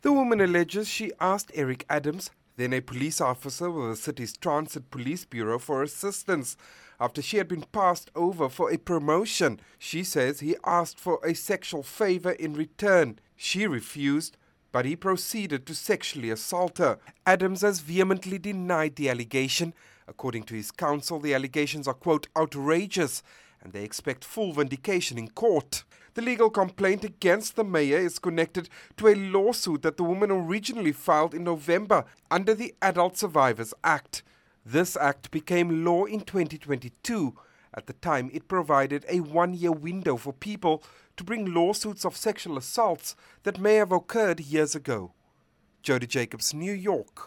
The woman alleges she asked Eric Adams, then a police officer with the city's Transit Police Bureau, for assistance after she had been passed over for a promotion. She says he asked for a sexual favor in return. She refused, but he proceeded to sexually assault her. Adams has vehemently denied the allegation. According to his counsel, the allegations are, quote, outrageous, and they expect full vindication in court. The legal complaint against the mayor is connected to a lawsuit that the woman originally filed in November under the Adult Survivors Act. This act became law in 2022. At the time, it provided a one-year window for people to bring lawsuits of sexual assaults that may have occurred years ago. Jody Jacobs, New York.